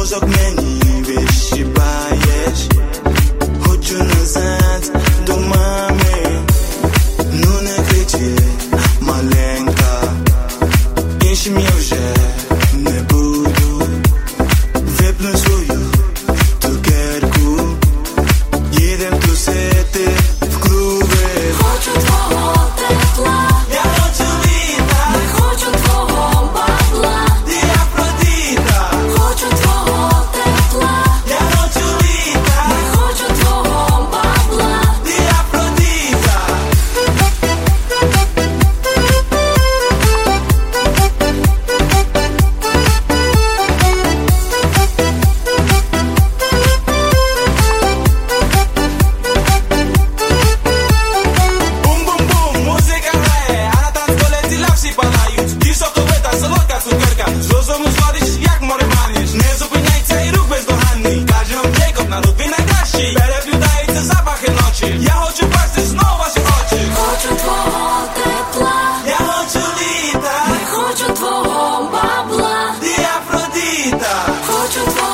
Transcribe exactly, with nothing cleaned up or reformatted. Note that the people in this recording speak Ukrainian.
Мозок мені відщипаєш. Хочу назад до мами. Ну не кричи, маленька. Іншим я вже не буду. Випну свою цукерку. Їдем тусити в клуби. Хочу твого тепла, Я хочу літа. не хочу твого бабла. Ти Афродіта. Хочу твого тепла, Я хочу літа. не хочу твого бабла. Ти Афродіта. Бум-бум-бум, музика грає, а на танцполі ці всі палають. Ті соковита, солодка цукерка, з розуму зводиш, як море маниш. Не зупиняйся і рух бездоганний, каже вам Джейкоб, народ ви найкращий. Переплюдаються запахи ночі, я хочу бачити знов ваші очі. Хочу твого тепла, Я хочу літа. не хочу твого бабла. Ти Афродіта. Хочу твого